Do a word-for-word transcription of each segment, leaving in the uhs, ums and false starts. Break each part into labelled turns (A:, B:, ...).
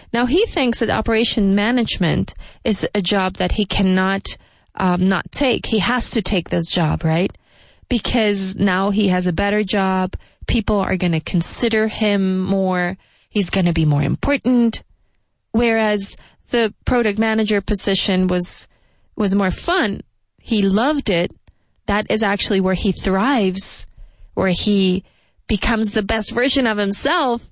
A: Now, he thinks that operation management is a job that he cannot um, not take. He has to take this job, right? Because now he has a better job. People are going to consider him more. He's going to be more important. Whereas the product manager position was was more fun. He loved it. That is actually where he thrives, where he becomes the best version of himself.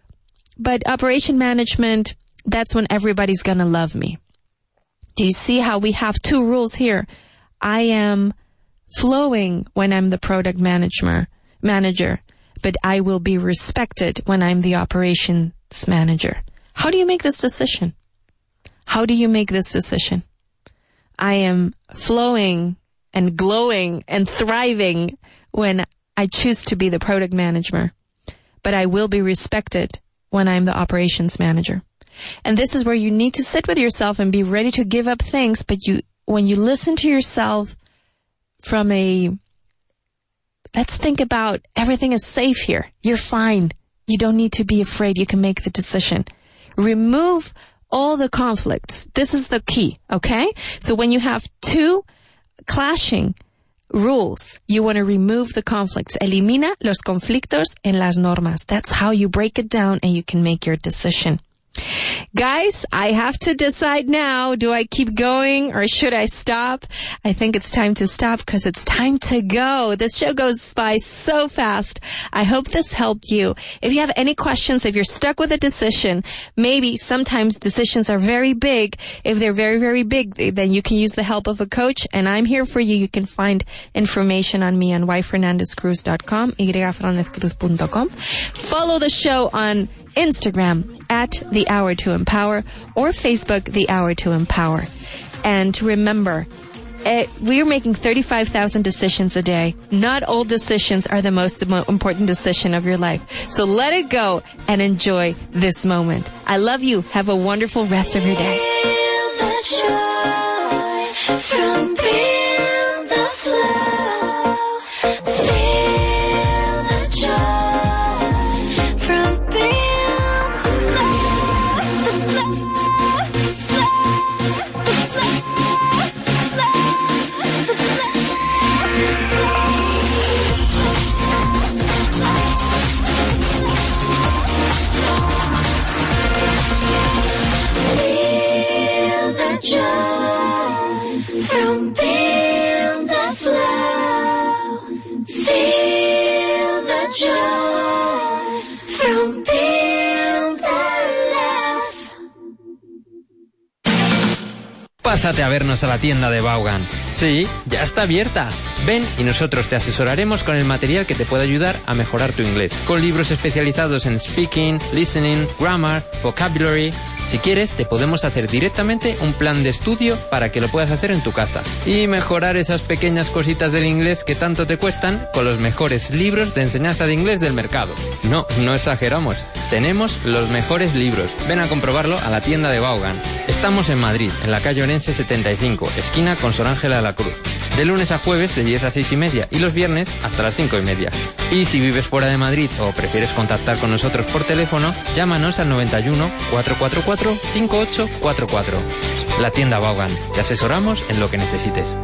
A: But operation management, that's when everybody's going to love me. Do you see how we have two rules here? I am flowing when I'm the product manager, manager, but I will be respected when I'm the operations manager. How do you make this decision? How do you make this decision? I am flowing and glowing and thriving when I choose to be the product manager, but I will be respected when I'm the operations manager. And this is where you need to sit with yourself and be ready to give up things. But you, when you listen to yourself from a, let's think about everything is safe here. You're fine. You don't need to be afraid. You can make the decision. Remove all the conflicts. This is the key. Okay. So when you have two clashing rules, you want to remove the conflicts. Elimina los conflictos en las normas. That's how you break it down and you can make your decision. Guys, I have to decide now. Do I keep going or should I stop? I think it's time to stop because it's time to go. This show goes by so fast. I hope this helped you. If you have any questions, if you're stuck with a decision, maybe sometimes decisions are very big. If they're very, very big, then you can use the help of a coach, and I'm here for you. You can find information on me on y fernandez cruz dot com, y fernandez cruz dot com. Follow the show on Instagram at The Hour to Empower or Facebook, The Hour to Empower. And remember, it, we're making thirty-five thousand decisions a day. Not all decisions are the most important decision of your life. So let it go and enjoy this moment. I love you. Have a wonderful rest of your day.
B: Feel the joy from being the flow. Feel the joy from being from being the flow. Feel the joy from being the love.
C: Pásate a vernos a la tienda de Vaughan. Sí, ya está abierta. Ven y nosotros te asesoraremos con el material que te puede ayudar a mejorar tu inglés. Con libros especializados en speaking, listening, grammar, vocabulary. Si quieres, te podemos hacer directamente un plan de estudio para que lo puedas hacer en tu casa. Y mejorar esas pequeñas cositas del inglés que tanto te cuestan con los mejores libros de enseñanza de inglés del mercado. No, no exageramos. Tenemos los mejores libros. Ven a comprobarlo a la tienda de Vaughan. Estamos en Madrid, en la calle Orense setenta y cinco, esquina con Sor Ángela de la Cruz. De lunes a jueves de diez a seis y media y los viernes hasta las cinco y media. Y si vives fuera de Madrid o prefieres contactar con nosotros por teléfono, llámanos al noventa y uno, cuatrocientos cuarenta y cuatro, cincuenta y ocho cuarenta y cuatro. La tienda Vaughan. Te asesoramos en lo que necesites.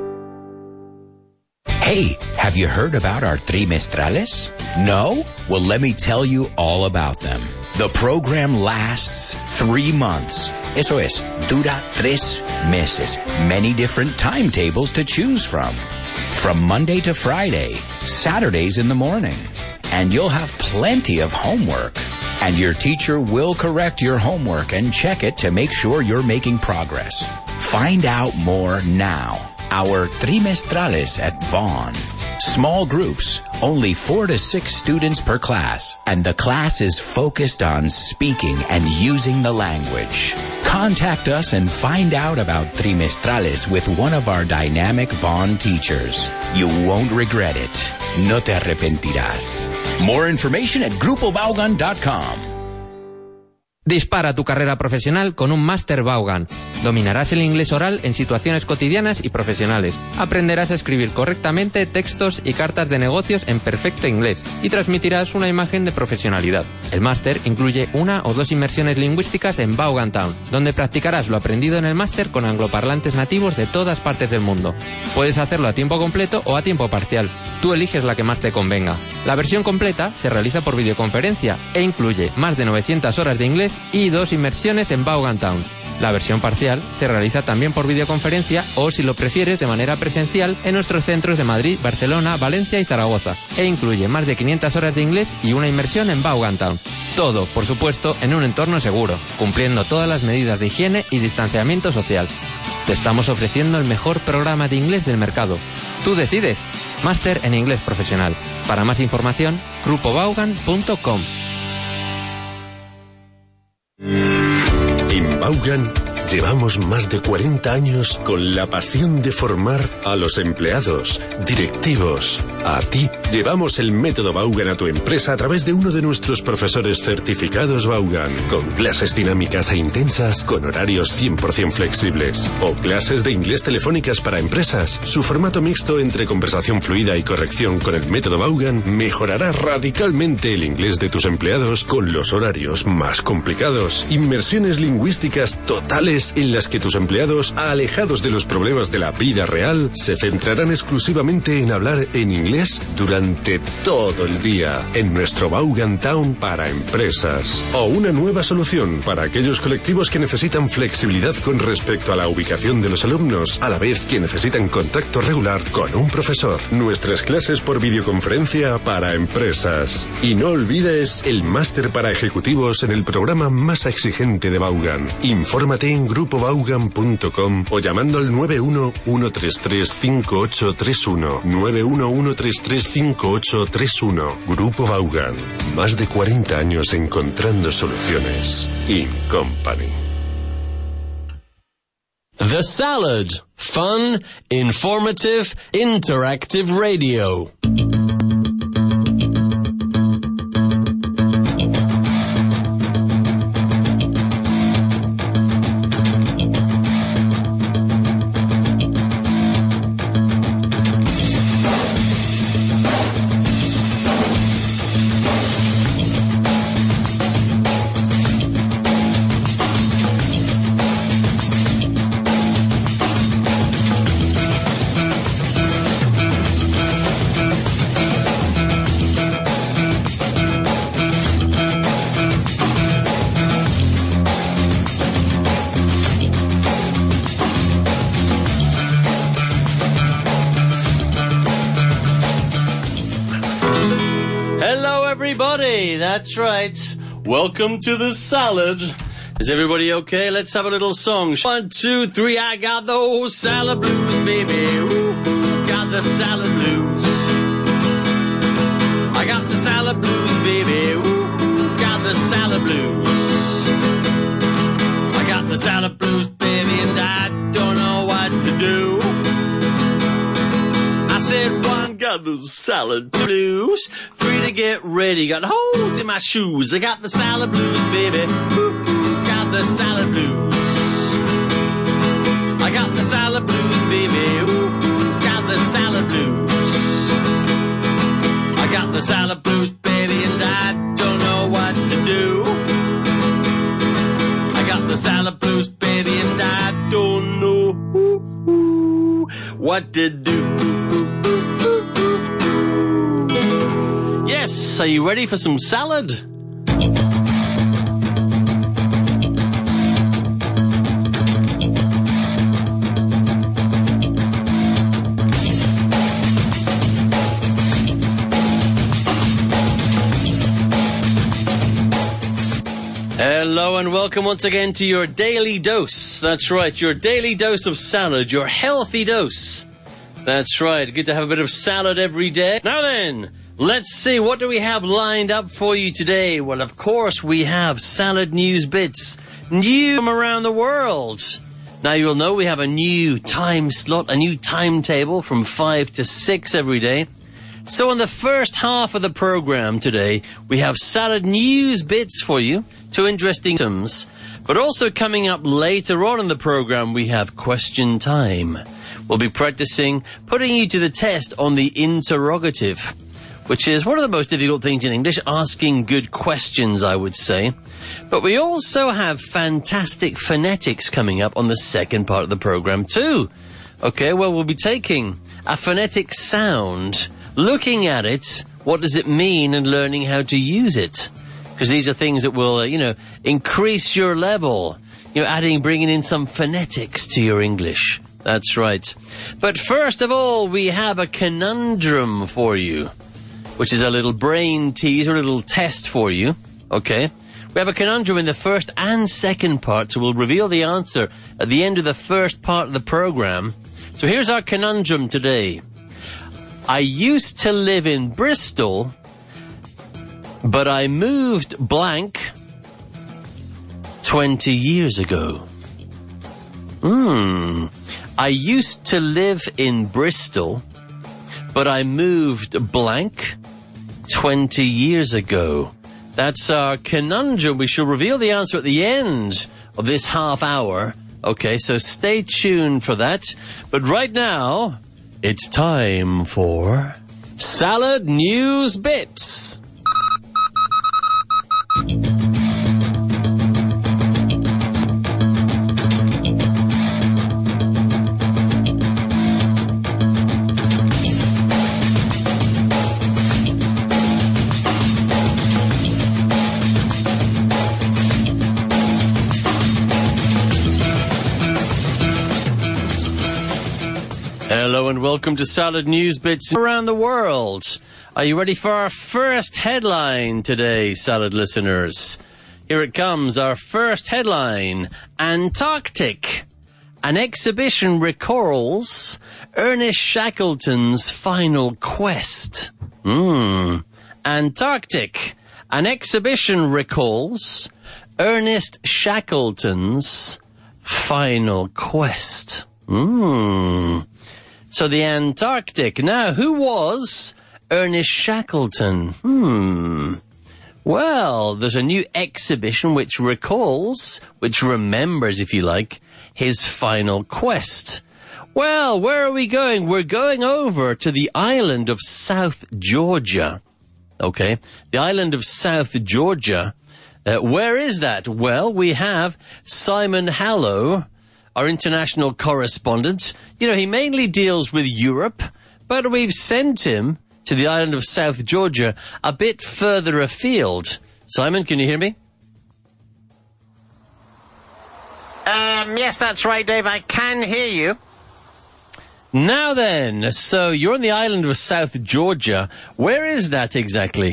D: Hey, have you heard about our trimestrales? No? Well, let me tell you all about them. The program lasts three months. Eso es, dura tres meses. Many different timetables to choose from. From Monday to Friday, Saturdays in the morning. And you'll have plenty of homework. And your teacher will correct your homework and check it to make sure you're making progress. Find out more now. Our trimestrales at Vaughan. Small groups, only four to six students per class, and the class is focused on speaking and using the language. Contact us and find out about trimestrales with one of our dynamic Vaughan teachers. You won't regret it. No te arrepentirás. More information at grupo vaughan dot com.
C: Dispara tu carrera profesional con un Máster Vaughan. Dominarás el inglés oral en situaciones cotidianas y profesionales. Aprenderás a escribir correctamente textos y cartas de negocios en perfecto inglés y transmitirás una imagen de profesionalidad. El máster incluye una o dos inmersiones lingüísticas en Vaughan Town, donde practicarás lo aprendido en el máster con angloparlantes nativos de todas partes del mundo. Puedes hacerlo a tiempo completo o a tiempo parcial. Tú eliges la que más te convenga. La versión completa se realiza por videoconferencia e incluye más de novecientas horas de inglés y dos inmersiones en Vaughan Town. La versión parcial se realiza también por videoconferencia o, si lo prefieres, de manera presencial en nuestros centros de Madrid, Barcelona, Valencia y Zaragoza, e incluye más de quinientas horas de inglés y una inmersión en Vaughan Town. Todo, por supuesto, en un entorno seguro, cumpliendo todas las medidas de higiene y distanciamiento social. Te estamos ofreciendo el mejor programa de inglés del mercado. Tú decides. Máster en Inglés Profesional. Para más información, grupo vaughan punto com.
E: En Vaughan llevamos más de cuarenta años con la pasión de formar a los empleados, directivos, a ti. Llevamos el método Vaughan a tu empresa a través de uno de nuestros profesores certificados Vaughan, con clases dinámicas e intensas, con horarios cien por ciento flexibles, o clases de inglés telefónicas para empresas. Su formato mixto entre conversación fluida y corrección con el método Vaughan mejorará radicalmente el inglés de tus empleados con los horarios más complicados. Inmersiones lingüísticas totales en las que tus empleados, alejados de los problemas de la vida real, se centrarán exclusivamente en hablar en inglés durante todo el día en nuestro Vaughan Town para empresas. O una nueva solución para aquellos colectivos que necesitan flexibilidad con respecto a la ubicación de los alumnos, a la vez que necesitan contacto regular con un profesor. Nuestras clases por videoconferencia para empresas. Y no olvides el máster para ejecutivos en el programa más exigente de Vaughan. Infórmate en grupo vaughan punto com o llamando al nueve uno uno tres tres cinco ocho tres uno. nueve uno uno tres tres cinco ocho tres uno. Grupo Vaughan. Más de cuarenta años encontrando soluciones. In Company.
F: The Salad. Fun, informative, interactive radio. That's right. Welcome to the salad. Is everybody okay? Let's have a little song. One, two, three. I got those salad blues, baby. Ooh, got the salad blues. I got the salad blues, baby. Ooh, got the salad blues. I got the salad blues, baby, and I don't know what to do. I said one, got the salad blues. Three to get ready, got holes in my shoes. I got the salad blues, baby. Ooh, got the salad blues. I got the salad blues, baby. Ooh, got the salad blues. I got the salad blues, baby, and I don't know what to do. I got the salad blues, baby, and I don't know what to do. Yes, are you ready for some salad? Hello and welcome once again to your daily dose. That's right, your daily dose of salad, your healthy dose. That's right, good to have a bit of salad every day. Now then, let's see, what do we have lined up for you today? Well, of course, we have salad news bits, new from around the world. Now, you'll know we have a new time slot, a new timetable from five to six every day. So in the first half of the program today, we have salad news bits for you, two interesting items. But also coming up later on in the program, we have question time. We'll be practicing putting you to the test on the interrogative. which is one of the most difficult things in English, asking good questions, I would say. But we also have fantastic phonetics coming up on the second part of the program too. Okay, well, we'll be taking a phonetic sound, looking at it, what does it mean, and learning how to use it. Because these are things that will, uh, you know, increase your level. You know, adding, bringing in some phonetics to your English. That's right. But first of all, we have a conundrum for you, which is a little brain teaser, a little test for you. Okay? We have a conundrum in the first and second part, so we'll reveal the answer at the end of the first part of the program. So here's our conundrum today. I used to live in Bristol, but I moved blank twenty years ago. Hmm. I used to live in Bristol, but I moved blank twenty years ago. That's our conundrum. We shall reveal the answer at the end of this half hour. Okay, so stay tuned for that. But right now, it's time for Salad News Bits. Hello and welcome to Salad News Bits around the world. Are you ready for our first headline today, Salad listeners? Here it comes, our first headline. Antarctic. An exhibition recalls Ernest Shackleton's final quest. Hmm. Antarctic. An exhibition recalls Ernest Shackleton's final quest. Hmm. So the Antarctic. Now, who was Ernest Shackleton? Hmm. Well, there's a new exhibition which recalls, which remembers, if you like, his final quest. Well, where are we going? We're going over to the island of South Georgia. Okay, the island of South Georgia. Uh, where is that? Well, we have Simon Hallow, our international correspondent. You know, he mainly deals with Europe, but we've sent him to the island of South Georgia a bit further afield. Simon, can you hear me?
G: Um, yes, that's right, Dave. I can hear you.
F: Now then, so you're on the island of South Georgia. Where is that exactly?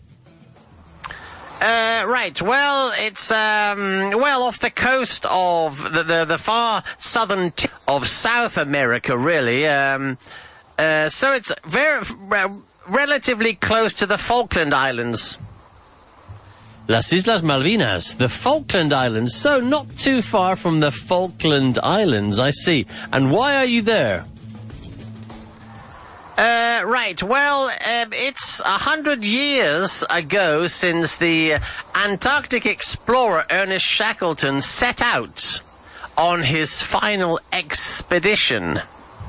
G: Uh, right. Well, it's um, well off the coast of the the, the far southern tip of South America, really. Um, uh, so it's very uh, relatively close to the Falkland Islands.
F: Las Islas Malvinas, the Falkland Islands. So not too far from the Falkland Islands, I see. And why are you there?
G: Uh, right. Well, um, it's a hundred years ago since the Antarctic explorer Ernest Shackleton set out on his final expedition.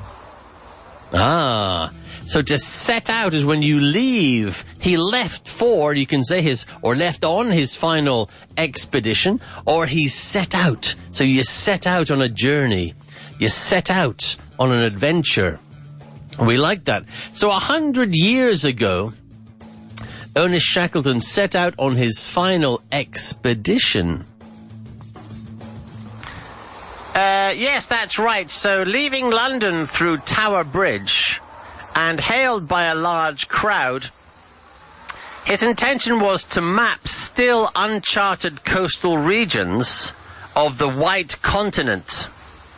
F: Ah, so to set out is when you leave. He left for, you can say his, or left on his final expedition, or he set out. So you set out on a journey. You set out on an adventure. We like that. So a hundred years ago, Ernest Shackleton set out on his final expedition.
G: Uh, yes, that's right. So leaving London through Tower Bridge and hailed by a large crowd, his intention was to map still uncharted coastal regions of the White Continent.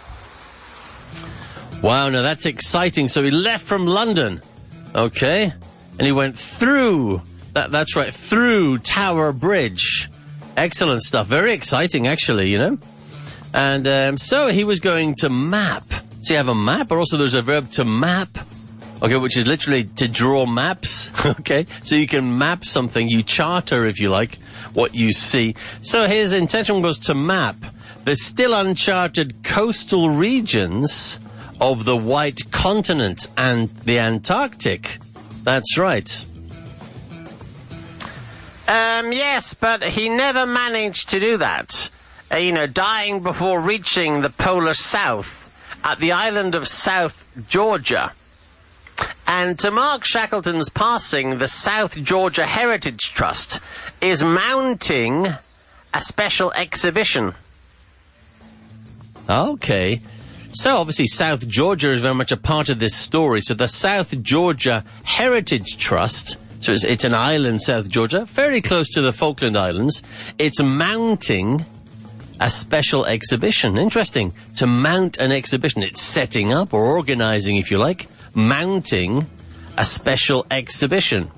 F: Wow, now that's exciting. So he left from London, okay, and he went through, that, that's right, through Tower Bridge. Excellent stuff. Very exciting, actually, you know. And um, so he was going to map. So you have a map, but also there's a verb to map, okay, which is literally to draw maps, okay. So you can map something, you charter, if you like, what you see. So his intention was to map the still uncharted coastal regions of the White Continent and the Antarctic. That's right.
G: Um, yes, but he never managed to do that. Uh, you know, dying before reaching the polar south at the island of South Georgia. And to mark Shackleton's passing, the South Georgia Heritage Trust is mounting a special exhibition.
F: Okay. So obviously South Georgia is very much a part of this story. So the South Georgia Heritage Trust, so it's, it's an island, South Georgia, fairly close to the Falkland Islands. It's mounting a special exhibition. Interesting. To mount an exhibition. It's setting up or organizing, if you like, mounting a special exhibition.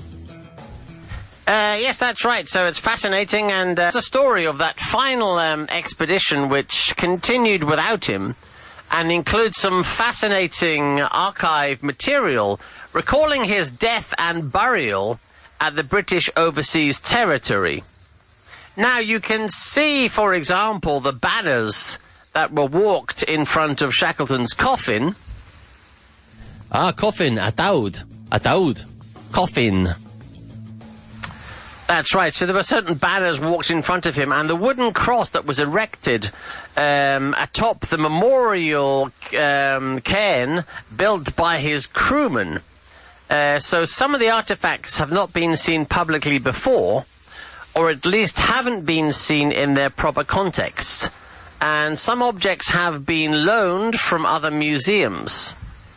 G: Uh, yes, that's right. So it's fascinating, and uh, it's a story of that final um, expedition which continued without him and includes some fascinating archive material recalling his death and burial at the British Overseas Territory. Now, you can see, for example, the banners that were walked in front of Shackleton's coffin.
F: Ah, coffin, ataud, ataud, coffin.
G: That's right. So there were certain banners walked in front of him, and the wooden cross that was erected um, atop the memorial um, cairn built by his crewmen. Uh, so some of the artifacts have not been seen publicly before, or at least haven't been seen in their proper context. And some objects have been loaned from other museums.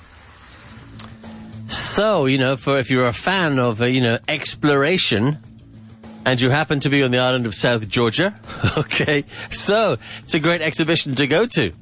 F: So, you know, for if you're a fan of, uh, you know, exploration, and you happen to be on the island of South Georgia, okay, so it's a great exhibition to go to.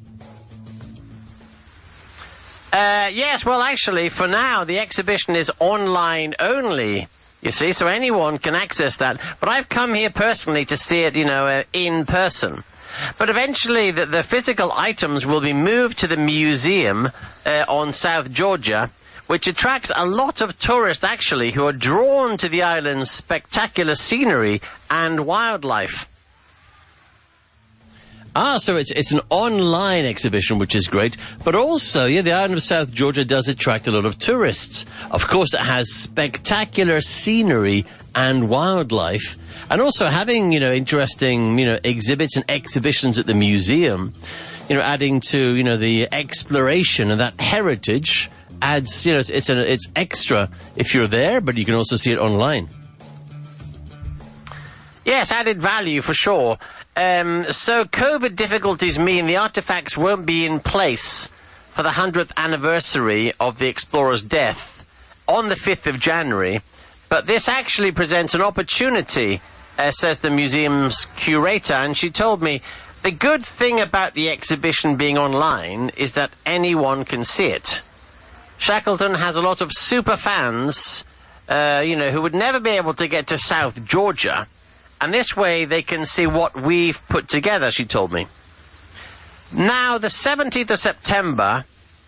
G: Uh, yes, well, actually, for now, the exhibition is online only, you see, so anyone can access that. But I've come here personally to see it, you know, uh, in person. But eventually, the, the physical items will be moved to the museum uh, on South Georgia, which attracts a lot of tourists, actually, who are drawn to the island's spectacular scenery and wildlife.
F: Ah, so it's it's an online exhibition, which is great. But also, yeah, the island of South Georgia does attract a lot of tourists. Of course, it has spectacular scenery and wildlife. And also having, you know, interesting, you know, exhibits and exhibitions at the museum, you know, adding to, you know, the exploration and that heritage adds, you know, it's it's, an, it's extra if you're there, but you can also see it online.
G: Yes, added value for sure. Um, so COVID difficulties mean the artifacts won't be in place for the hundredth anniversary of the explorer's death on the fifth of January. But this actually presents an opportunity, uh, says the museum's curator, and she told me the good thing about the exhibition being online is that anyone can see it. Shackleton has a lot of super fans, uh, you know, who would never be able to get to South Georgia. And this way they can see what we've put together, she told me. Now, the seventeenth of September,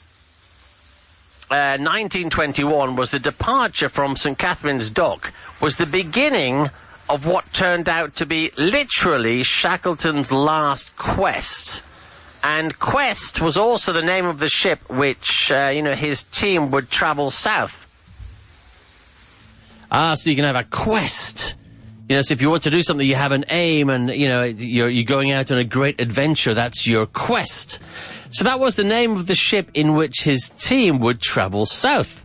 G: uh, nineteen twenty-one, was the departure from Saint Catherine's Dock, was the beginning of what turned out to be literally Shackleton's last quest. And Quest was also the name of the ship which, uh, you know, his team would travel south.
F: Ah, so you can have a quest. You know, so if you want to do something, you have an aim and, you know, you're, you're going out on a great adventure. That's your quest. So that was the name of the ship in which his team would travel south.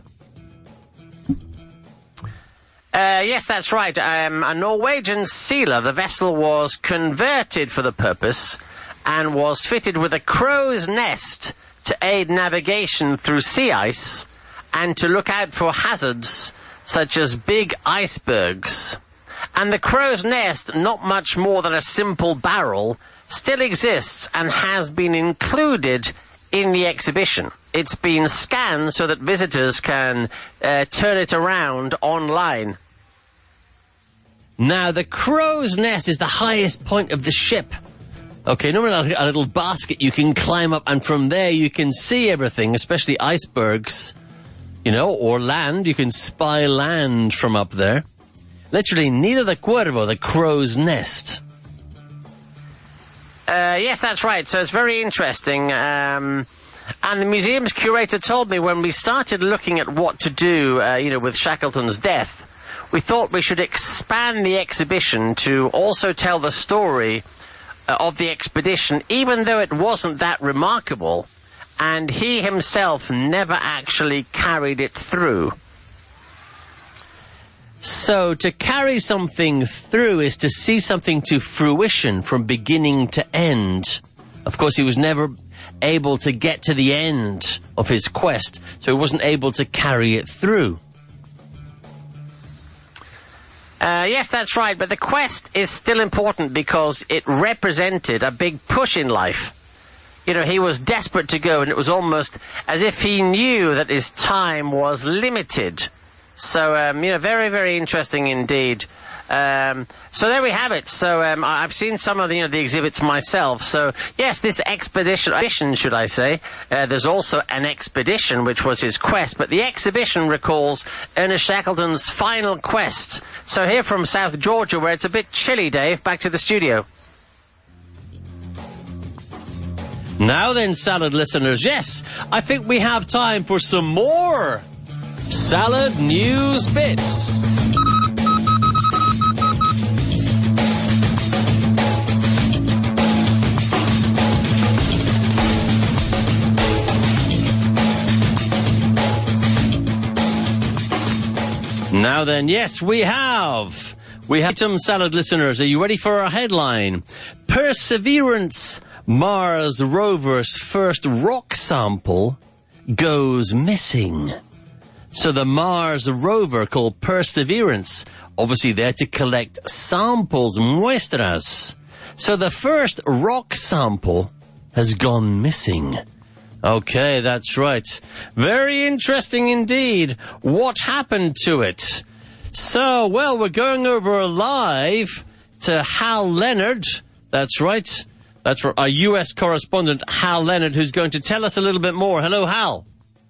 G: Uh, yes, that's right. Um, a Norwegian sealer, the vessel was converted for the purpose and was fitted with a crow's nest to aid navigation through sea ice and to look out for hazards such as big icebergs. And the crow's nest, not much more than a simple barrel, still exists and has been included in the exhibition. It's been scanned so that visitors can uh, turn it around online.
F: Now, the crow's nest is the highest point of the ship. Okay, normally a little basket you can climb up, and from there you can see everything, especially icebergs, you know, or land. You can spy land from up there. Literally, Nido de Cuervo, the crow's nest.
G: Uh, yes, that's right. So it's very interesting. Um, and the museum's curator told me when we started looking at what to do, uh, you know, with Shackleton's death, we thought we should expand the exhibition to also tell the story uh, of the expedition, even though it wasn't that remarkable, and he himself never actually carried it through.
F: So to carry something through is to see something to fruition from beginning to end. Of course, he was never able to get to the end of his quest, so he wasn't able to carry it through.
G: Uh, yes, that's right, but the quest is still important because it represented a big push in life. You know, he was desperate to go, and it was almost as if he knew that his time was limited. So, um, you know, very, very interesting indeed. Um, so there we have it. So um, I've seen some of the, you know, the exhibits myself. So yes, this expedition, expedition should I say, uh, there's also an expedition, which was his quest. But the exhibition recalls Ernest Shackleton's final quest. So here from South Georgia, where it's a bit chilly, Dave, back to the studio.
F: Now then, Salad listeners, yes, I think we have time for some more Salad News Bits. Now then, yes, we have. We have some Salad listeners. Are you ready for our headline? Perseverance Mars rover's first rock sample goes missing. So the Mars rover called Perseverance, obviously there to collect samples, muestras. So the first rock sample has gone missing. Okay, that's right. Very interesting indeed. What happened to it? So, well, we're going over live to Hal Leonard. That's right. That's our U S correspondent, Hal Leonard, who's going to tell us a little bit more. Hello, Hal.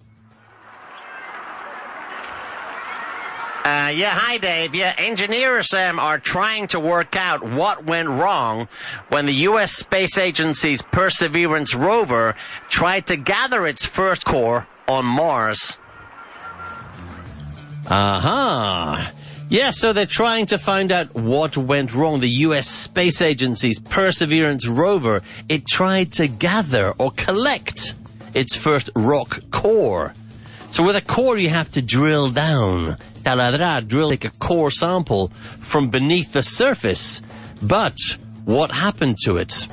G: Uh, yeah, hi, Dave. Yeah, engineers um, are trying to work out what went wrong when the U S Space Agency's Perseverance rover tried to gather its first core on Mars.
F: Aha. Uh-huh. Yeah, so they're trying to find out what went wrong. The U S Space Agency's Perseverance rover, it tried to gather or collect its first rock core. So with a core, you have to drill down. Taladrar, drill, take a core sample from beneath the surface. But what happened to it?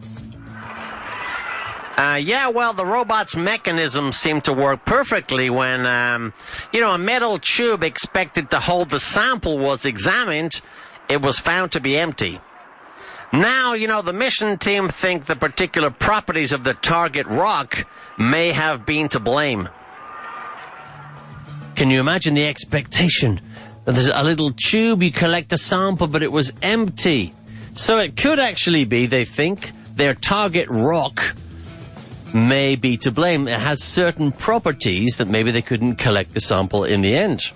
G: Uh, yeah, well, the robot's mechanism seemed to work perfectly when, um, you know, a metal tube expected to hold the sample was examined. It was found to be empty. Now, you know, the mission team think the particular properties of the target rock may have been to blame.
F: Can you imagine the expectation? There's a little tube, you collect a sample, but it was empty. So it could actually be, they think, their target rock may be to blame. It has certain properties that maybe they couldn't collect the sample in the end.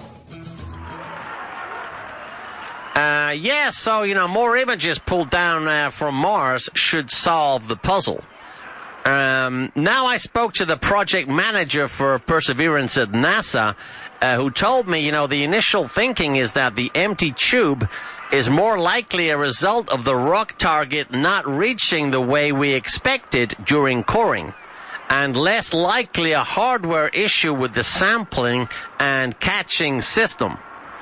G: Uh, yeah, so, you know, more images pulled down uh, from Mars should solve the puzzle. Um, now I spoke to the project manager for Perseverance at NASA, uh, who told me, you know, the initial thinking is that the empty tube is more likely a result of the rock target not reaching the way we expected during coring, and less likely a hardware issue with the sampling and catching system.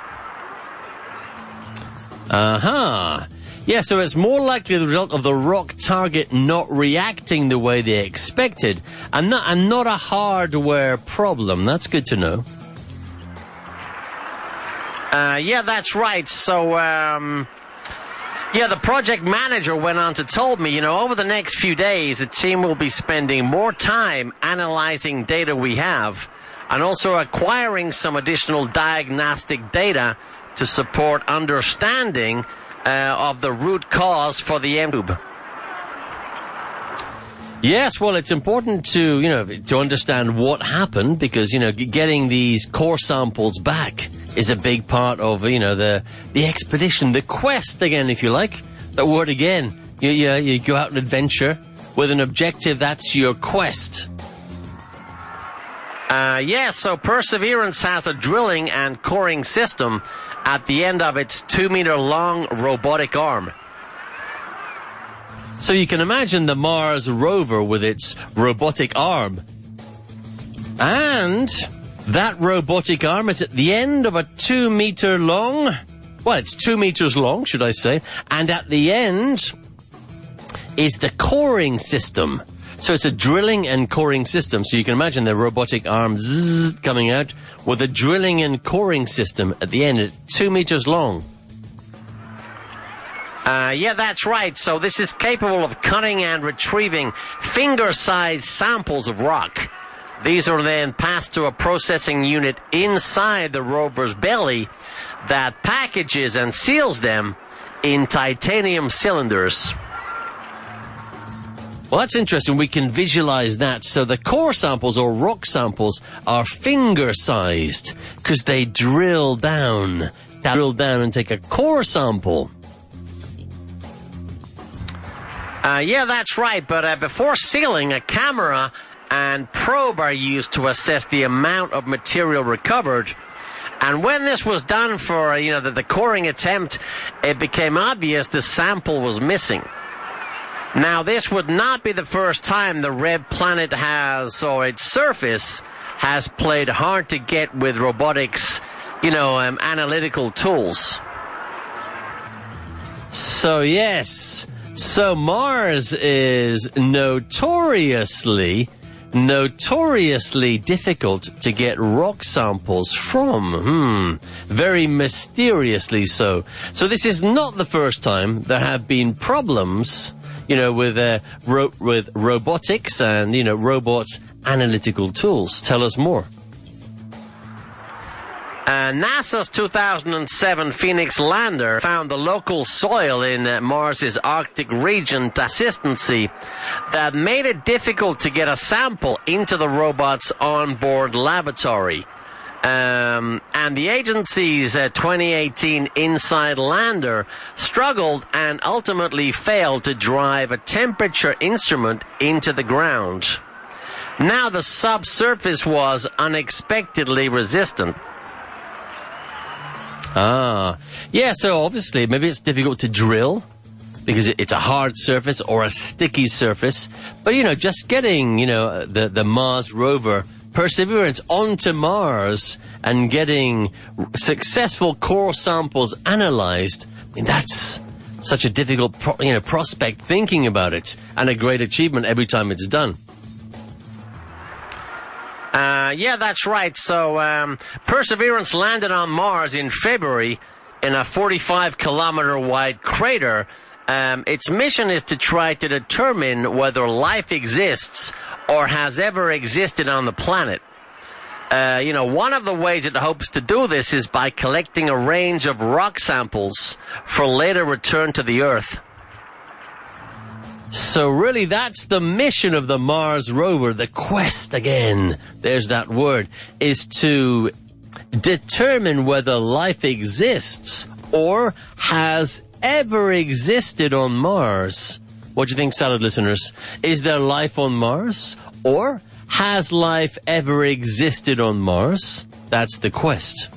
F: Uh-huh. Yeah, so it's more likely the result of the rock target not reacting the way they expected, and not, and not a hardware problem. That's good to know.
G: Uh, yeah, that's right. So, um, yeah, the project manager went on to tell me, you know, over the next few days, the team will be spending more time analyzing data we have, and also acquiring some additional diagnostic data to support understanding Uh, of the root cause for the M-tube.
F: Yes, well, it's important to, you know, to understand what happened, because, you know, getting these core samples back is a big part of, you know, the the expedition, the quest again, if you like. That word again. You, you, you go out and adventure with an objective, that's your quest.
G: Uh, yeah, so Perseverance has a drilling and coring system, at the end of its two-meter-long robotic arm.
F: So you can imagine the Mars rover with its robotic arm. And that robotic arm is at the end of a two-meter-long... Well, it's two meters long, should I say. And at the end is the coring system. So it's a drilling and coring system. So you can imagine the robotic arm zzz, coming out with a drilling and coring system at the end. It's two meters long.
G: Uh, yeah, that's right. So this is capable of cutting and retrieving finger-sized samples of rock. These are then passed to a processing unit inside the rover's belly that packages and seals them in titanium cylinders.
F: Well, that's interesting. We can visualize that. So the core samples or rock samples are finger-sized because they drill down, drill down and take a core sample.
G: Uh, yeah, that's right. But uh, before sealing, a camera and probe are used to assess the amount of material recovered. And when this was done for, you know, the, the coring attempt, it became obvious the sample was missing. Now, this would not be the first time the red planet has, or its surface, has played hard to get with robotics, you know, um, analytical tools.
F: So, yes. So Mars is notoriously... notoriously difficult to get rock samples from. Hmm. Very mysteriously so. So this is not the first time there have been problems, you know, with uh, ro- with robotics and, you know, robots' analytical tools. Tell us more.
G: Uh, NASA's two thousand seven Phoenix lander found the local soil in uh, Mars's Arctic region consistency that made it difficult to get a sample into the robot's onboard laboratory. Um, and the agency's uh, twenty eighteen InSight lander struggled and ultimately failed to drive a temperature instrument into the ground. Now the subsurface was unexpectedly resistant.
F: Ah, yeah, so obviously maybe it's difficult to drill because it's a hard surface or a sticky surface. But, you know, just getting, you know, the, the Mars rover Perseverance onto Mars and getting successful core samples analyzed, I mean, that's such a difficult, pro- you know, prospect thinking about it, and a great achievement every time it's done.
G: Uh, yeah, that's right. So, um, Perseverance landed on Mars in February in a forty-five kilometer wide crater. Um, its mission is to try to determine whether life exists or has ever existed on the planet. Uh, you know, one of the ways it hopes to do this is by collecting a range of rock samples for later return to the Earth.
F: So really, that's the mission of the Mars rover, the quest again, there's that word, is to determine whether life exists or has ever existed on Mars. What do you think, Salad listeners? Is there life on Mars? Or has life ever existed on Mars? That's the quest.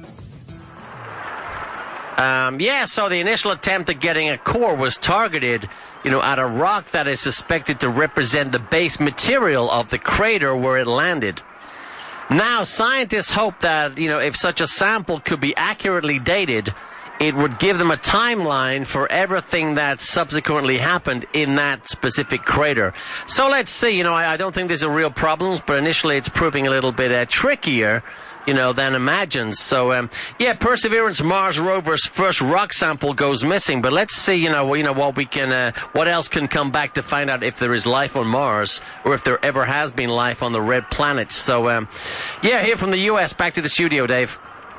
G: Um, yeah, so the initial attempt at getting a core was targeted, you know, at a rock that is suspected to represent the base material of the crater where it landed. Now, scientists hope that, you know, if such a sample could be accurately dated, it would give them a timeline for everything that subsequently happened in that specific crater. So let's see, you know, I, I don't think these are real problems, but initially it's proving a little bit uh, trickier, you know, than imagined. So, um, yeah, Perseverance Mars rover's first rock sample goes missing, but let's see, you know, you know what we can, uh, what else can come back to find out if there is life on Mars or if there ever has been life on the red planet. So, um, yeah, here from the U S, back to the studio, Dave.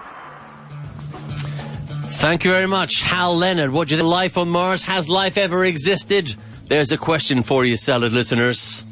F: Thank you very much, Hal Leonard. What do you think? Life on Mars? Has life ever existed? There's a question for you, Salad listeners.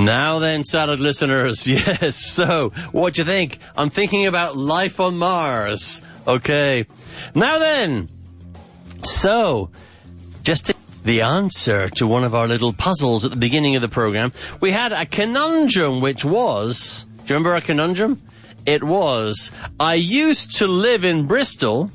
F: Now then, salad listeners, yes, so, what do you think? I'm thinking about life on Mars. Okay. Now then, so, just to the answer to one of our little puzzles at the beginning of the program, we had a conundrum, which was, do you remember our conundrum? It was, I used to live in Bristol,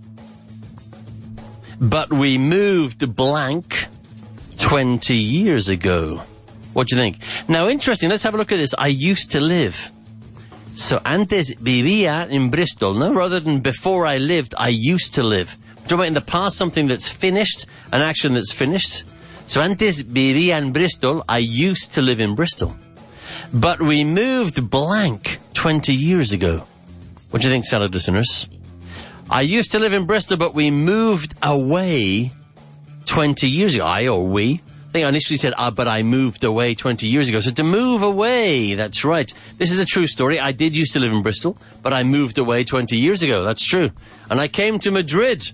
F: but we moved blank twenty years ago. What do you think? Now, interesting, let's have a look at this. I used to live. So, antes vivía en Bristol, no? Rather than before I lived, I used to live. We're talking about in the past, something that's finished, an action that's finished. So, antes vivía en Bristol, I used to live in Bristol. But we moved blank twenty years ago. What do you think, salad listeners? I used to live in Bristol, but we moved away twenty years ago. I or we. I think I initially said, ah, but I moved away twenty years ago. So to move away, that's right. This is a true story. I did used to live in Bristol, but I moved away twenty years ago. That's true. And I came to Madrid.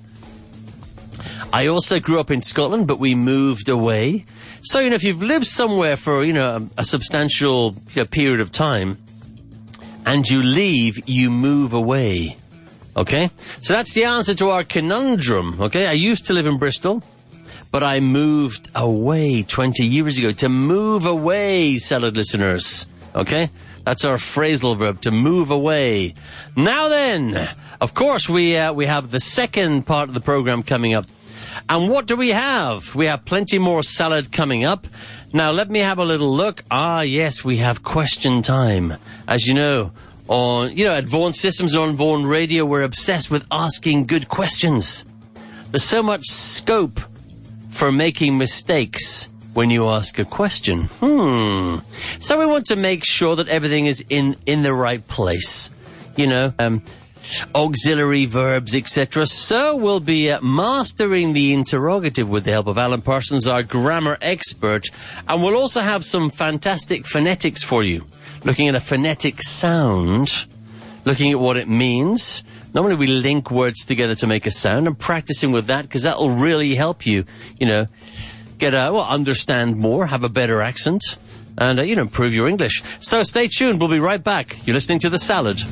F: I also grew up in Scotland, but we moved away. So, you know, if you've lived somewhere for, you know, a, a substantial you know, period of time, and you leave, you move away. Okay? So that's the answer to our conundrum. Okay? I used to live in Bristol, but I moved away twenty years ago. To move away, salad listeners. Okay? That's our phrasal verb, to move away. Now then, of course, we uh, we have the second part of the program coming up. And what do we have? We have plenty more salad coming up. Now, let me have a little look. Ah, yes, we have question time. As you know, on, you know, at Vaughan Systems on Vaughan Radio, we're obsessed with asking good questions. There's so much scope for making mistakes when you ask a question. Hmm. So we want to make sure that everything is in, in the right place. You know, um, auxiliary verbs, et cetera. So we'll be uh, mastering the interrogative with the help of Alan Parsons, our grammar expert. And we'll also have some fantastic phonetics for you. Looking at a phonetic sound, looking at what it means. Normally we link words together to make a sound, and practicing with that, because that will really help you, you know, get a, well, understand more, have a better accent, and, uh, you know, improve your English. So stay tuned. We'll be right back. You're listening to The Salad.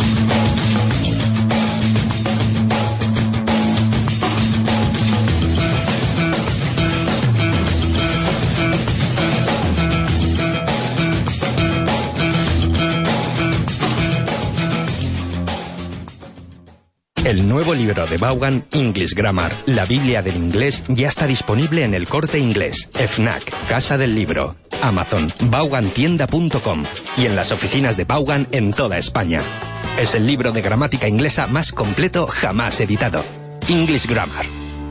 H: El nuevo libro de Vaughan, English Grammar, la Biblia del inglés, ya está disponible en el Corte Inglés, FNAC, Casa del Libro, Amazon, vaughan tienda punto com y en las oficinas de Vaughan en toda España. Es el libro de gramática inglesa más completo jamás editado. English Grammar.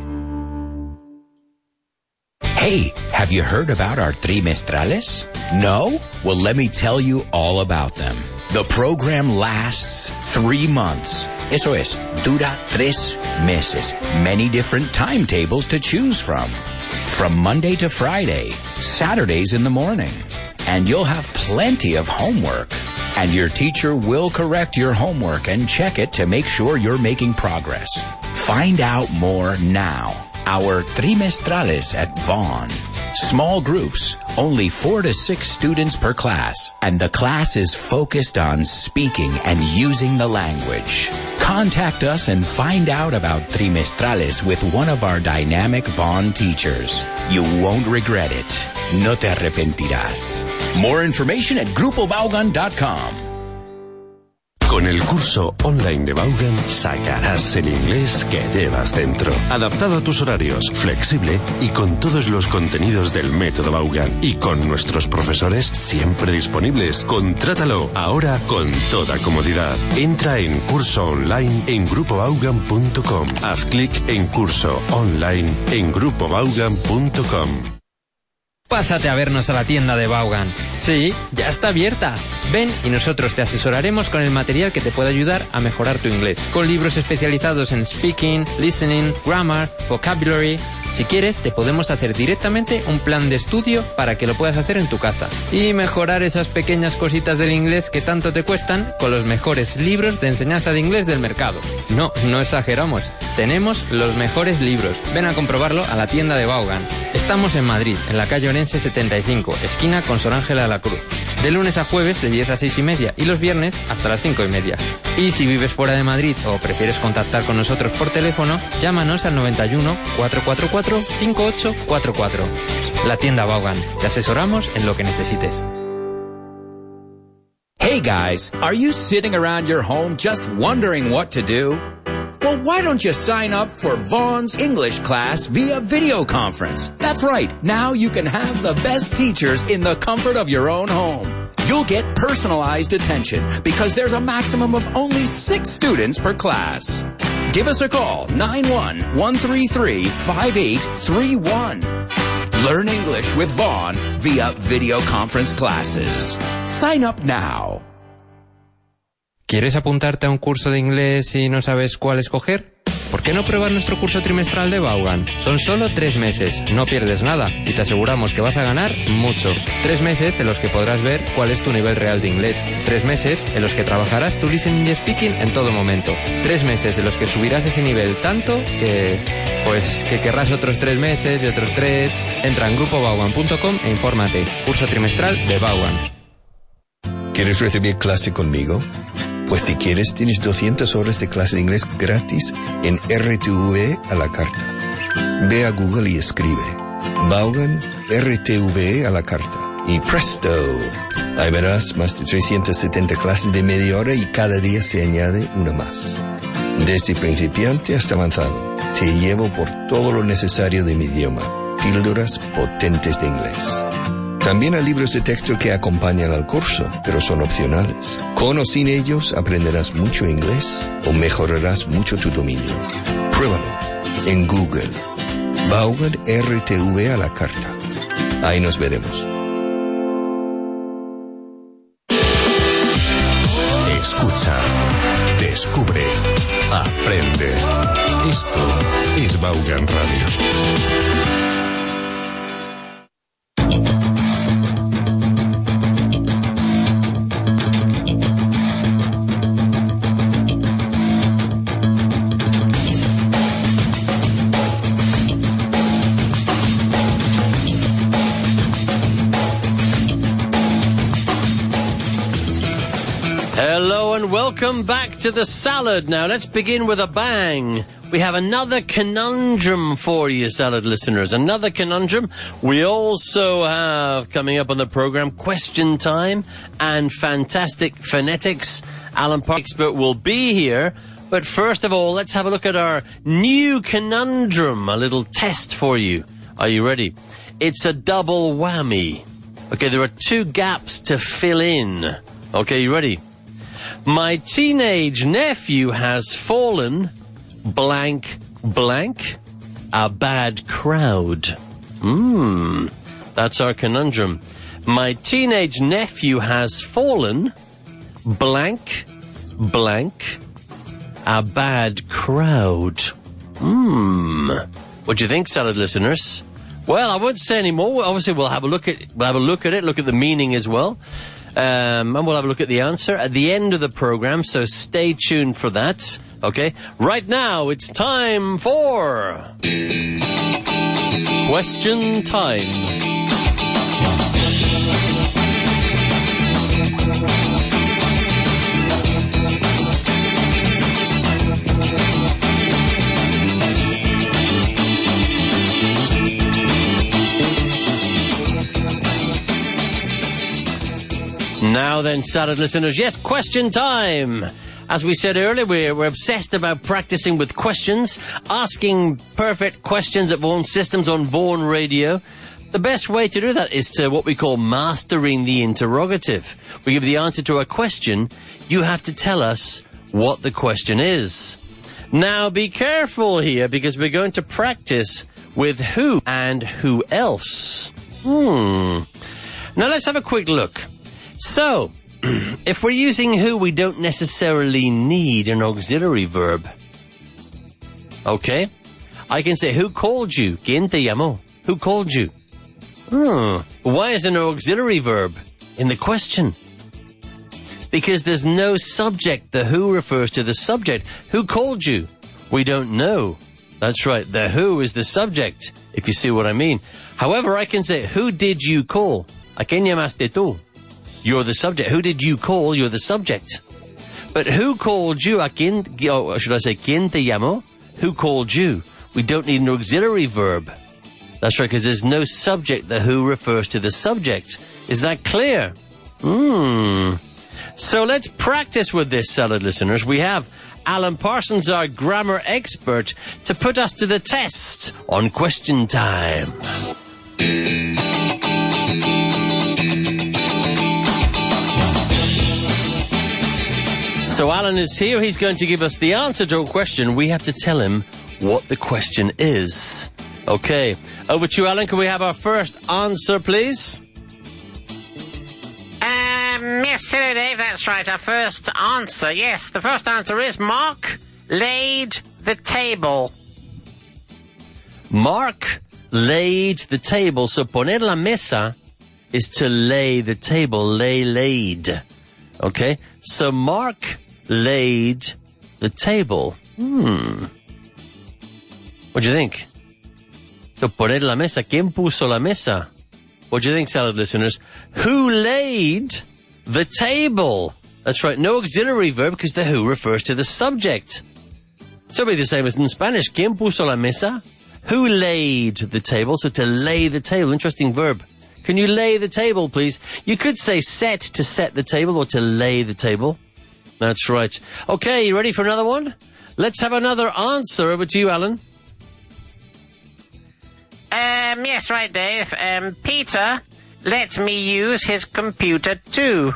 D: Hey, have you heard about our trimestrales? No? Well, let me tell you all about them. The program lasts three months. Eso es, dura tres meses. Many different timetables to choose from. From Monday to Friday, Saturdays in the morning. And you'll have plenty of homework. And your teacher will correct your homework and check it to make sure you're making progress. Find out more now. Our trimestrales at Vaughan. Small groups, only four to six students per class, and the class is focused on speaking and using the language. Contact us and find out about trimestrales with one of our dynamic Vaughan teachers. You won't regret it. No te arrepentirás. More information at grupo vaughan dot com.
E: Con el curso online de Vaughan sacarás el inglés que llevas dentro. Adaptado a tus horarios, flexible y con todos los contenidos del método Vaughan. Y con nuestros profesores siempre disponibles. Contrátalo ahora con toda comodidad. Entra en curso online en grupo vaughan punto com. Haz clic en curso online en grupo vaughan punto com.
C: Pásate a vernos a la tienda de Vaughan. Sí, ya está abierta. Ven y nosotros te asesoraremos con el material que te puede ayudar a mejorar tu inglés. Con libros especializados en speaking, listening, grammar, vocabulary. Si quieres, te podemos hacer directamente un plan de estudio para que lo puedas hacer en tu casa y mejorar esas pequeñas cositas del inglés que tanto te cuestan con los mejores libros de enseñanza de inglés del mercado. No, no exageramos. Tenemos los mejores libros. Ven a comprobarlo a la tienda de Vaughan. Estamos en Madrid, en la calle Orense setenta y cinco, esquina con Sor Ángela de la Cruz. De lunes a jueves de diez a seis y media y los viernes hasta las cinco y media. Y si vives fuera de Madrid o prefieres contactar con nosotros por teléfono, llámanos al noventa y uno, cuatrocientos cuarenta y cuatro, cincuenta y ocho cuarenta y cuatro. La tienda Vaughan. Te asesoramos en lo que necesites.
D: Hey guys, are you sitting around your home just wondering what to do? Well, why don't you sign up for Vaughn's English class via video conference? That's right. Now you can have the best teachers in the comfort of your own home. You'll get personalized attention because there's a maximum of only six students per class. Give us a call, nine one, one three three, five eight three one. Learn English with Vaughan via video conference classes. Sign up now.
C: ¿Quieres apuntarte a un curso de inglés y no sabes cuál escoger? ¿Por qué no pruebas nuestro curso trimestral de Vaughan? Son solo tres meses, no pierdes nada y te aseguramos que vas a ganar mucho. Tres meses en los que podrás ver cuál es tu nivel real de inglés. Tres meses en los que trabajarás tu listening y speaking en todo momento. Tres meses en los que subirás ese nivel tanto que... pues que querrás otros tres meses y otros tres. Entra en grupo vaughan punto com e infórmate. Curso trimestral de Vaughan.
I: ¿Quieres recibir clase conmigo? Pues si quieres, tienes doscientas horas de clase de inglés gratis en R T V a la carta. Ve a Google y escribe Vaughan R T V a la carta. Y presto, ahí verás más de trescientas setenta clases de media hora y cada día se añade una más. Desde principiante hasta avanzado, te llevo por todo lo necesario de mi idioma. Píldoras potentes de inglés. También hay libros de texto que acompañan al curso, pero son opcionales. Con o sin ellos aprenderás mucho inglés o mejorarás mucho tu dominio. Pruébalo en Google. Vaughan R T V a la carta. Ahí nos veremos.
E: Escucha, descubre, aprende. Esto es Vaughan Radio.
F: Hello and welcome back to the salad. Now let's begin with a bang. We have another conundrum for you, salad listeners. Another conundrum. We also have coming up on the program question time and fantastic phonetics. Alan Park expert will be here. But first of all, let's have a look at our new conundrum. A little test for you. Are you ready? It's a double whammy. Okay, there are two gaps to fill in. Okay, you ready? My teenage nephew has fallen blank blank a bad crowd. Hmm, that's our conundrum. My teenage nephew has fallen blank blank a bad crowd. Hmm. What do you think, salad listeners? Well, I won't say any more. Obviously, we'll have a look at we'll have a look at it, look at the meaning as well. Um, and we'll have a look at the answer at the end of the program, so stay tuned for that. Okay? Right now, it's time for... Question time. Now then, salad listeners, yes, question time. As we said earlier, we're, we're obsessed about practicing with questions, asking perfect questions at Vaughan Systems on Vaughan Radio. The best way to do that is to what we call mastering the interrogative. We give the answer to a question. You have to tell us what the question is. Now, be careful here because we're going to practice with who and who else. Hmm. Now, let's have a quick look. So, if we're using who, we don't necessarily need an auxiliary verb. Okay? I can say, who called you? ¿Quién te llamó? Who called you? Hmm. Why is there no auxiliary verb in the question? Because there's no subject. The who refers to the subject. Who called you? We don't know. That's right. The who is the subject, if you see what I mean. However, I can say, who did you call? ¿A quién llamaste tú? You're the subject. Who did you call? You're the subject. But who called you? ¿A quién, or should I say, ¿quién te llamó? Who called you? We don't need an auxiliary verb. That's right, because there's no subject. The who refers to the subject. Is that clear? Hmm. So let's practice with this, salad listeners. We have Alan Parsons, our grammar expert, to put us to the test on question time. So Alan is here. He's going to give us the answer to a question. We have to tell him what the question is. Okay. Over to you, Alan. Can we have our first answer, please?
G: Um, yes, hello, Dave. That's right. Our first answer. Yes, the first answer is Mark laid the table.
F: Mark laid the table. So poner la mesa is to lay the table. Lay, laid. Okay? So Mark laid the table. Hmm. What do you think? So poner la mesa. ¿Quién puso la mesa? What do you think, salad listeners? Who laid the table? That's right, no auxiliary verb because the who refers to the subject. So it'll be the same as in Spanish. ¿Quién puso la mesa? Who laid the table? So to lay the table, interesting verb. Can you lay the table, please? You could say set, to set the table, or to lay the table. That's right. Okay, you ready for another one? Let's have another answer. Over to you, Alan.
G: Um, yes, right, Dave. Um, Peter let me use his computer too.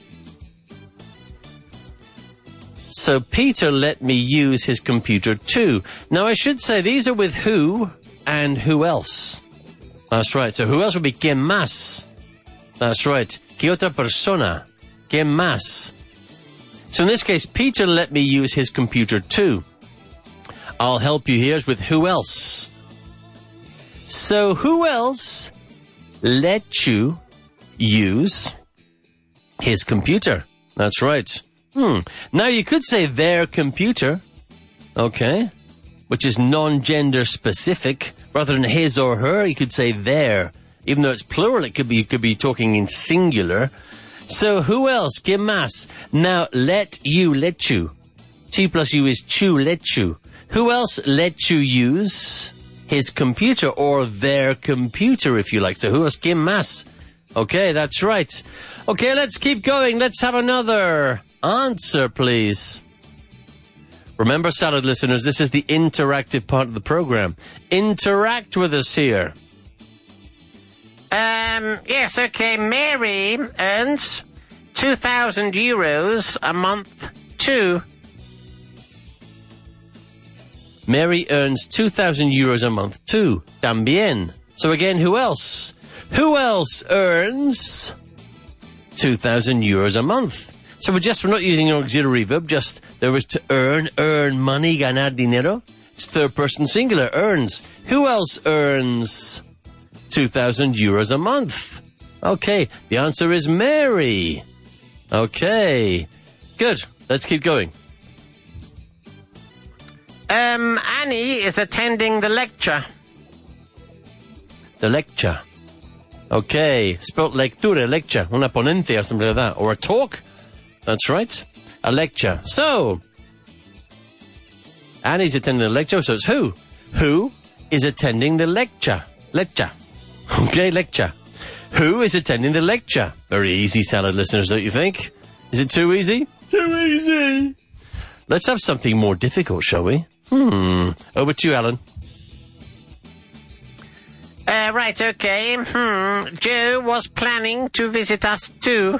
F: So Peter let me use his computer too. Now I should say these are with who and who else. That's right. So who else would be ¿quién más? That's right. ¿Qué otra persona? ¿Quién más? So in this case, Peter let me use his computer too. I'll help you here with who else. So who else let you use his computer? That's right. Hmm. Now you could say their computer, okay, which is non-gender specific. Rather than his or her, you could say their. Even though it's plural, it could be, you could be talking in singular. So who else? ¿Quién más? Now let you, let you. T plus U is chu, let you. Who else let you use his computer or their computer, if you like? So who else? ¿Quién más? Okay, that's right. Okay, let's keep going. Let's have another answer, please. Remember, salad listeners, this is the interactive part of the program. Interact with us here.
G: Um, yes, okay. Mary earns two thousand euros a month too.
F: Mary earns two thousand euros a month too. También. So again, who else? Who else earns two thousand euros a month? So we're just, we're not using an auxiliary verb, just there was to earn, earn money, ganar dinero. It's third person singular, earns. Who else earns two thousand euros a month? Okay, the answer is Mary. Okay, good. Let's keep going.
G: Um, Annie is attending the lecture.
F: The lecture. Okay, spelled lectura, lecture, una ponencia or something like that, or a talk. That's right, a lecture. So, Annie's attending the lecture, so it's who? Who is attending the lecture? Lecture. Okay, lecture. Who is attending the lecture? Very easy, salad listeners, don't you think? Is it too easy? Too easy. Let's have something more difficult, shall we? Hmm. Over to you, Alan.
G: Uh, right, okay. Hmm. Joe was planning to visit us too.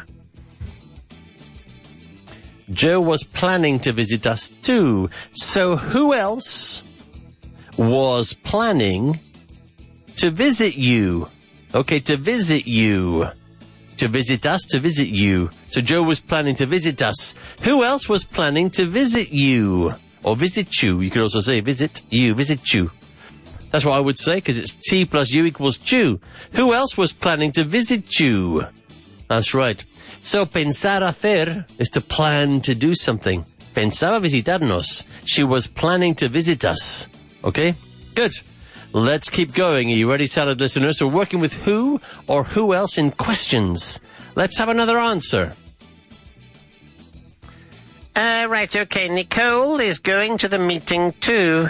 F: Joe was planning to visit us too. So who else was planning to visit you? Okay, to visit you. To visit us, to visit you. So Joe was planning to visit us. Who else was planning to visit you? Or visit you. You could also say visit you, visit you. That's what I would say, because it's T plus U equals chew. Who else was planning to visit you? That's right. So, pensar hacer is to plan to do something. Pensaba visitarnos. She was planning to visit us. Okay? Good. Let's keep going. Are you ready, salad listeners? We're working with who or who else in questions. Let's have another answer.
G: Uh, right, okay. Nicole is going to the meeting too.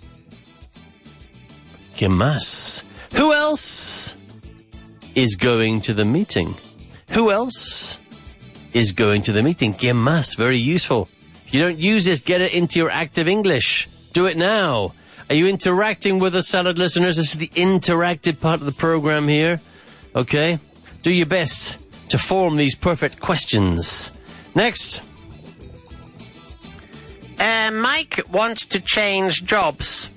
F: ¿Qué más? Who else is going to the meeting? Who else is going to the meeting? ¿Qué más? Very useful. If you don't use this, get it into your active English. Do it now. Are you interacting with us, salad listeners? This is the interactive part of the program here. Okay? Do your best to form these perfect questions. Next.
G: Uh, Mike wants to change jobs.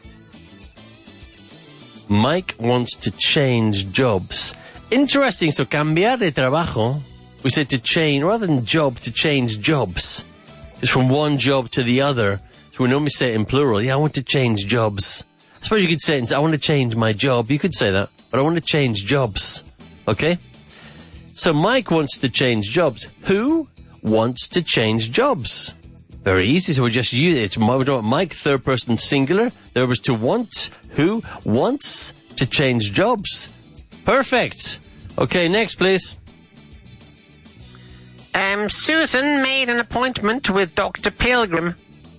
F: Mike wants to change jobs. Interesting. So, cambiar de trabajo. We say to change, rather than job, to change jobs. It's from one job to the other. So we normally say it in plural. Yeah, I want to change jobs. I suppose you could say it, I want to change my job. You could say that. But I want to change jobs. Okay? So Mike wants to change jobs. Who wants to change jobs? Very easy. So we just use it. It's Mike, third person singular. There was to want. Who wants to change jobs? Perfect. Okay, next, please.
G: Um, Susan made an appointment with Doctor Pilgrim.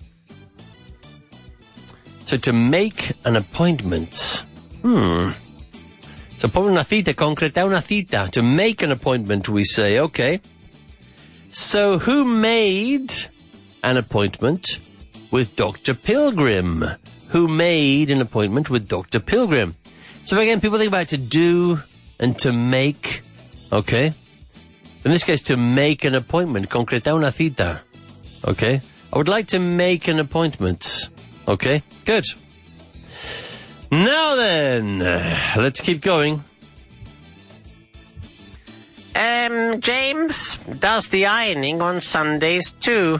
F: So to make an appointment. Hmm. So pon una cita, concretar una cita. To make an appointment, we say, okay. So who made an appointment with Doctor Pilgrim? Who made an appointment with Doctor Pilgrim? So again, people think about to do and to make. Okay. In this case, to make an appointment. Concretar una cita. Okay. I would like to make an appointment. Okay, good. Now then, uh, let's keep going.
G: Um, James does the ironing on Sundays too.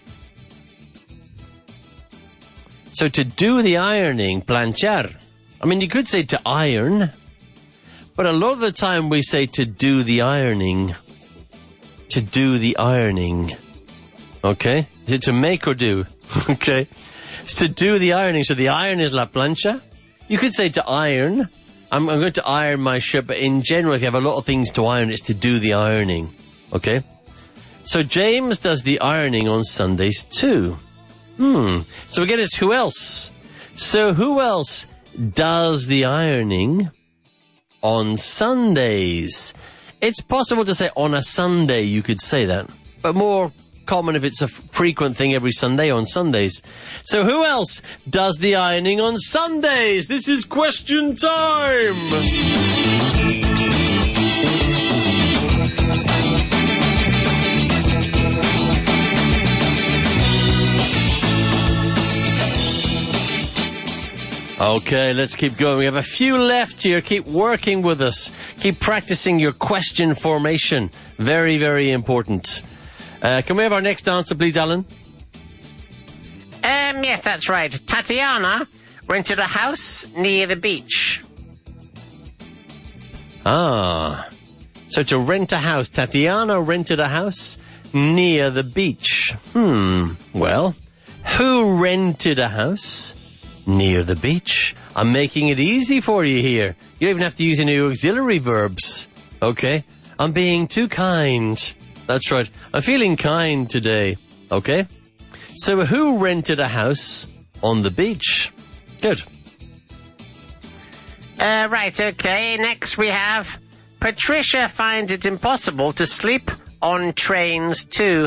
F: So to do the ironing, planchar. I mean, you could say to iron, but a lot of the time we say to do the ironing. To do the ironing. Okay? Is it to make or do? Okay. It's to do the ironing. So the iron is la plancha. You could say to iron. I'm, I'm going to iron my shirt, but in general, if you have a lot of things to iron, it's to do the ironing. Okay? So James does the ironing on Sundays too. Hmm. So again, it's who else? So who else does the ironing on Sundays? It's possible to say on a Sunday, you could say that. But more common if it's a frequent thing every Sunday on Sundays. So who else does the ironing on Sundays? This is question time! Okay, let's keep going. We have a few left here. Keep working with us. Keep practicing your question formation. Very, very important. Uh, can we have our next answer, please, Alan?
G: Um, yes, that's right. Tatiana rented a house near the beach.
F: Ah. So to rent a house, Tatiana rented a house near the beach. Hmm. Well, who rented a house near the beach? I'm making it easy for you here. You don't even have to use any auxiliary verbs. Okay? I'm being too kind. That's right. I'm feeling kind today. Okay? So who rented a house on the beach? Good.
G: Uh, right, okay. Next we have Patricia finds it impossible to sleep on trains too.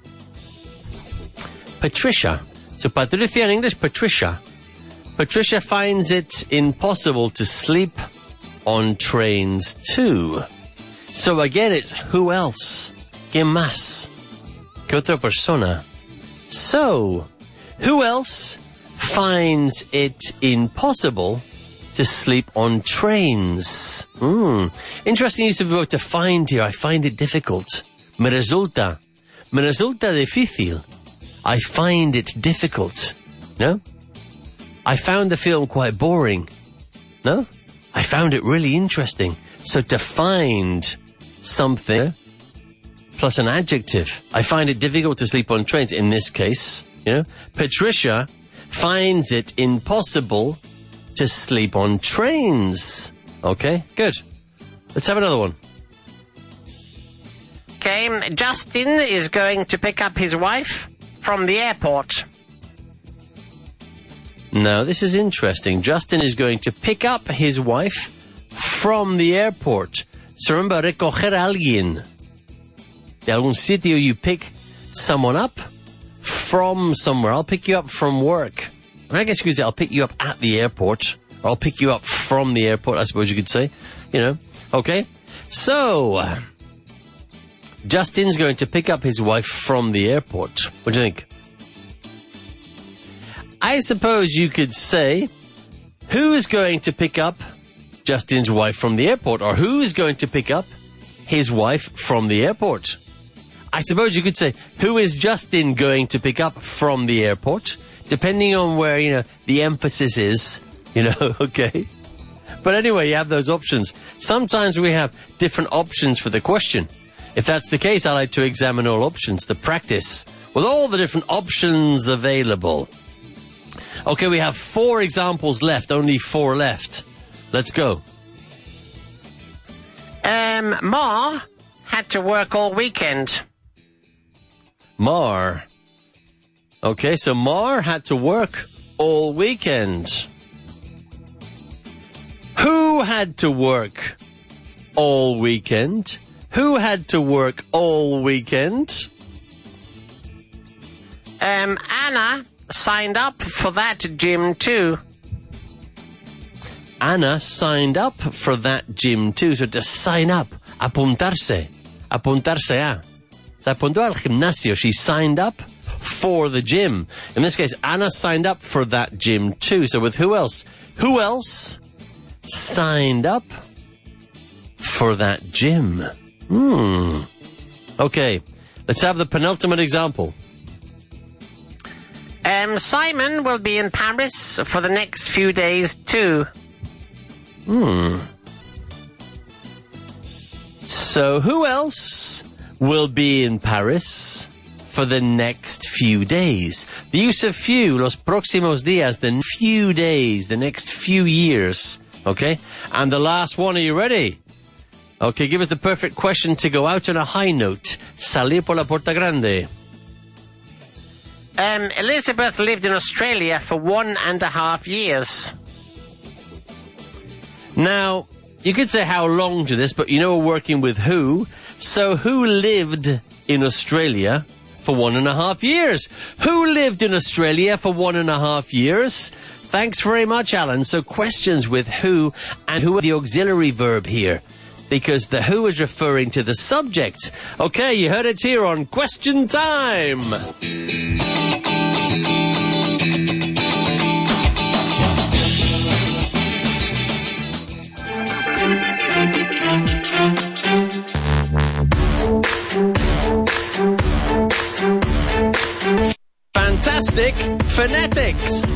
F: Patricia. So Patricia in English, Patricia. Patricia finds it impossible to sleep on trains too. So again, it's who else? ¿Quién más? ¿Qué otra persona? So, who else finds it impossible to sleep on trains? Mm. Interesting use of the word to find here. I find it difficult. Me resulta. Me resulta difícil. I find it difficult. No? I found the film quite boring. No? I found it really interesting. So to find something plus an adjective. I find it difficult to sleep on trains. In this case, you know, Patricia finds it impossible to sleep on trains. Okay, good. Let's have another one.
G: Okay, Justin is going to pick up his wife from the airport.
F: Now, this is interesting. Justin is going to pick up his wife from the airport. So remember, recoger a alguien. De algún sitio, you pick someone up from somewhere. I'll pick you up from work. I guess you could say I'll pick you up at the airport. Or I'll pick you up from the airport, I suppose you could say. You know, okay? So, uh, Justin's going to pick up his wife from the airport. What do you think? I suppose you could say, who's going to pick up Justin's wife from the airport? Or who's going to pick up his wife from the airport? I suppose you could say, who is Justin going to pick up from the airport? Depending on where, you know, the emphasis is, you know, okay? But anyway, you have those options. Sometimes we have different options for the question. If that's the case, I like to examine all options, to practice with all the different options available. Okay, we have four examples left, only four left. Let's go.
G: Um, Ma had to work all weekend.
F: Mar. Okay, so Mar had to work all weekend. Who had to work all weekend? Who had to work all weekend?
G: Um, Anna signed up for that gym too.
F: Anna signed up for that gym too. So to sign up, apuntarse, apuntarse a. Se apuntó al gimnasio. She signed up for the gym. In this case, Anna signed up for that gym too. So with who else? Who else signed up for that gym? Hmm. Okay, let's have the penultimate example.
G: Um, Simon will be in Paris for the next few days too.
F: Hmm. So who else will be in Paris for the next few days? The use of few, los próximos días, the few days, the next few years. Okay? And the last one, are you ready? Okay, give us the perfect question to go out on a high note. Salir por la puerta grande.
G: Um, Elizabeth lived in Australia for one and a half years.
F: Now, you could say how long to this, but you know we're working with who. So who lived in Australia for one and a half years? Who lived in Australia for one and a half years? Thanks very much, Alan. So questions with who and who are the auxiliary verb here, because the who is referring to the subject. Okay, you heard it here on Question Time. Fantastic phonetics.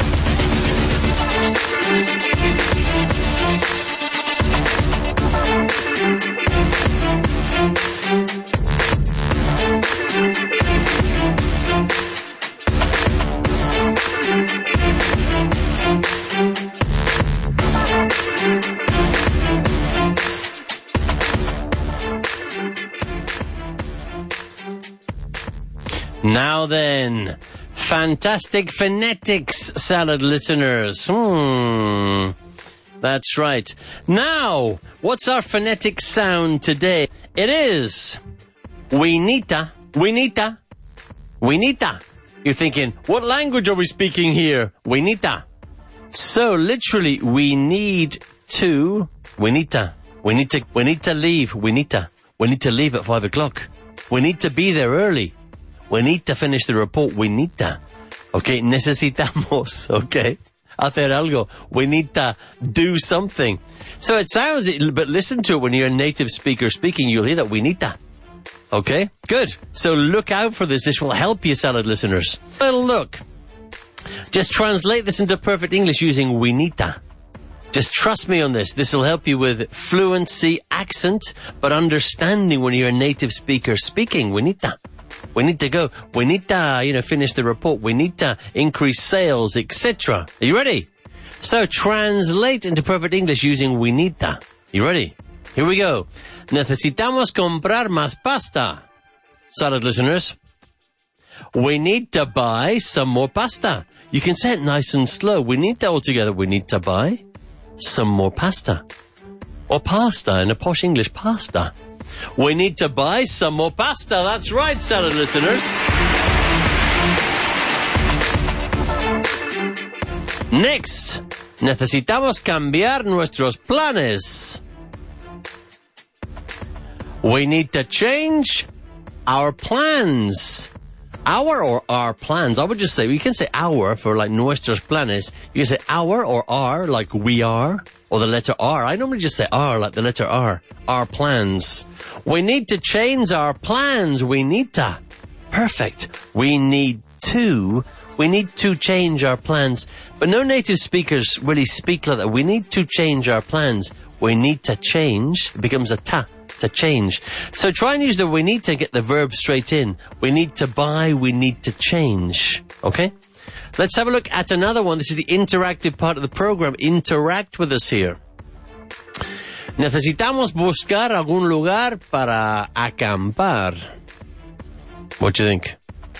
F: Now then, fantastic phonetics, salad listeners. Hmm, that's right. Now, what's our phonetic sound today? It is winita, winita, winita. You're thinking, what language are we speaking here? Winita. So, literally, we need to, winita. We need to, we need to leave, winita. We need to leave at five o'clock. We need to be there early. We need to finish the report. We need to. Okay, necesitamos, okay, hacer algo. We need to do something. So it sounds, but listen to it when you're a native speaker speaking, you'll hear that we need to. Okay, good. So look out for this. This will help you, salad listeners. Well, look. Just translate this into perfect English using winita. Just trust me on this. This will help you with fluency, accent, but understanding when you're a native speaker speaking. Winita. We need to go. We need to, you know, finish the report. We need to increase sales, et cetera. Are you ready? So translate into perfect English using winita. You ready? Here we go. Necesitamos comprar más pasta. Salad listeners. We need to buy some more pasta. You can say it nice and slow. We need to all together. We need to buy some more pasta. Or pasta in a posh English, pasta. We need to buy some more pasta. That's right, salad listeners. Next, necesitamos cambiar nuestros planes. We need to change our plans. Our or our plans. I would just say, you can say our for like nuestros planes. You can say our or our like we are, or the letter R. I normally just say R like the letter R. Our plans. We need to change our plans. We need to. Perfect. We need to. We need to change our plans. But no native speakers really speak like that. We need to change our plans. We need to change. It becomes a ta. To change. So try and use the we need to get the verb straight in. We need to buy, we need to change. Okay? Let's have a look at another one. This is the interactive part of the program. Interact with us here. Necesitamos buscar algún lugar para acampar. What do you think?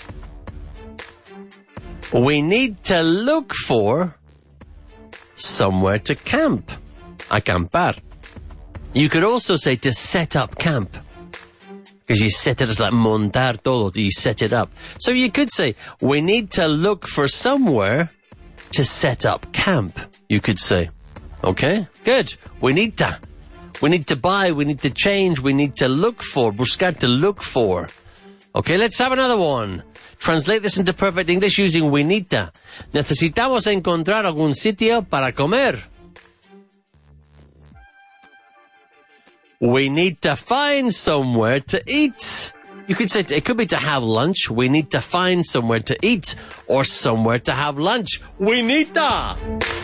F: We need to look for somewhere to camp. Acampar. You could also say to set up camp. Because you set it as like montar todo. You set it up. So you could say, we need to look for somewhere to set up camp. You could say. Okay? Good. We need to. We need to buy. We need to change. We need to look for. Buscar, to look for. Okay, let's have another one. Translate this into perfect English using we need to. Necesitamos encontrar algún sitio para comer. We need to find somewhere to eat. You could say it could be to have lunch. We need to find somewhere to eat or somewhere to have lunch. We need to.